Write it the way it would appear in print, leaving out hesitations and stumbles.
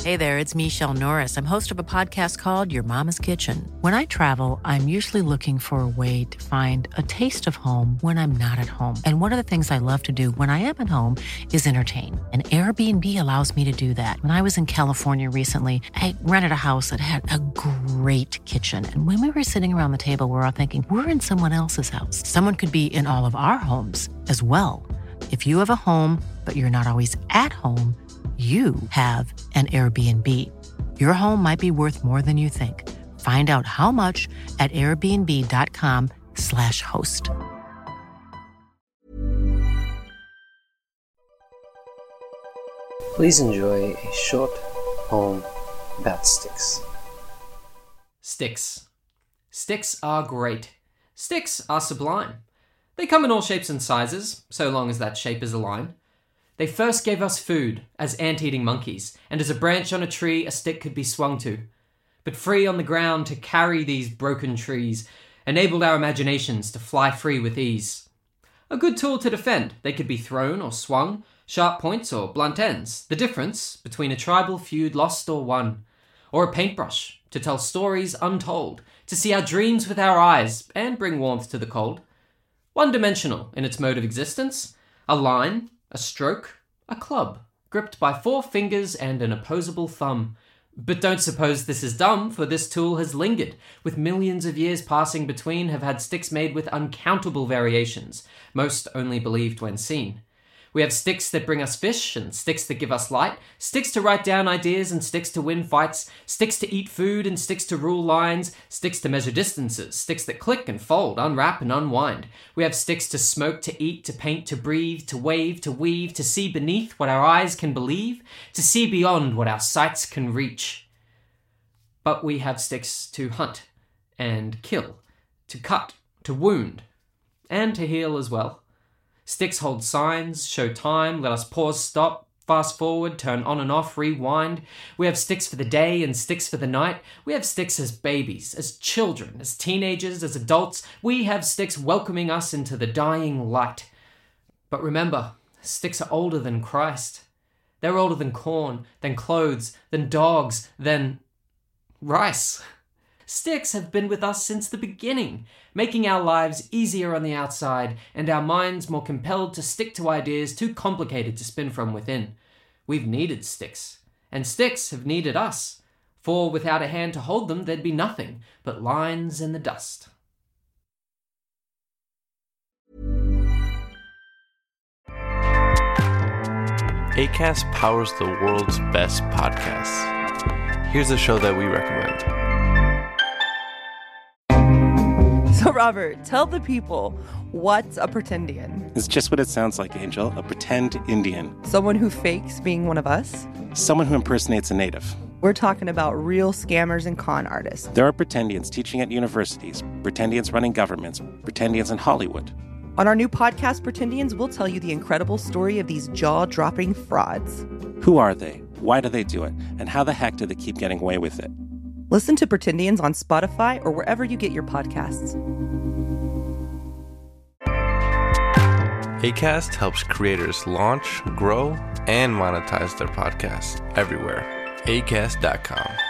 Hey there, it's Michelle Norris. I'm host of a podcast called Your Mama's Kitchen. When I travel, I'm usually looking for a way to find a taste of home when I'm not at home. And one of the things I love to do when I am at home is entertain. And Airbnb allows me to do that. When I was in California recently, I rented a house that had a great kitchen. And when we were sitting around the table, we were all thinking, we're in someone else's house. Someone could be in all of our homes as well. If you have a home, but you're not always at home, you have an Airbnb. Your home might be worth more than you think. Find out how much at airbnb.com/host. Please enjoy a short poem about sticks. Sticks. Sticks are great. Sticks are sublime. They come in all shapes and sizes, so long as that shape is a line. They first gave us food as ant-eating monkeys, and as a branch on a tree a stick could be swung to. But free on the ground to carry these broken trees enabled our imaginations to fly free with ease. A good tool to defend, they could be thrown or swung, sharp points or blunt ends, the difference between a tribal feud lost or won. Or a paintbrush, to tell stories untold, to see our dreams with our eyes and bring warmth to the cold. One-dimensional in its mode of existence, a line, a stroke, a club, gripped by 4 fingers and an opposable thumb. But don't suppose this is dumb, for this tool has lingered, with millions of years passing between, have had sticks made with uncountable variations, most only believed when seen. We have sticks that bring us fish, and sticks that give us light, sticks to write down ideas and sticks to win fights, sticks to eat food and sticks to rule lines, sticks to measure distances, sticks that click and fold, unwrap and unwind. We have sticks to smoke, to eat, to paint, to breathe, to wave, to weave, to see beneath what our eyes can believe, to see beyond what our sights can reach. But we have sticks to hunt and kill, to cut, to wound, and to heal as well. Sticks hold signs, show time, let us pause, stop, fast forward, turn on and off, rewind. We have sticks for the day and sticks for the night. We have sticks as babies, as children, as teenagers, as adults. We have sticks welcoming us into the dying light. But remember, sticks are older than Christ. They're older than corn, than clothes, than dogs, than rice. Sticks have been with us since the beginning, making our lives easier on the outside and our minds more compelled to stick to ideas too complicated to spin from within. We've needed sticks, and sticks have needed us, for without a hand to hold them there'd be nothing but lines in the dust. Acast powers the world's best podcasts. Here's a show that we recommend. So, Robert, tell the people, what's a pretendian? It's just what it sounds like, Angel. A pretend Indian. Someone who fakes being one of us? Someone who impersonates a native. We're talking about real scammers and con artists. There are pretendians teaching at universities, pretendians running governments, pretendians in Hollywood. On our new podcast, Pretendians, we'll tell you the incredible story of these jaw-dropping frauds. Who are they? Why do they do it? And how the heck do they keep getting away with it? Listen to Pretendians on Spotify or wherever you get your podcasts. Acast helps creators launch, grow, and monetize their podcasts everywhere. Acast.com.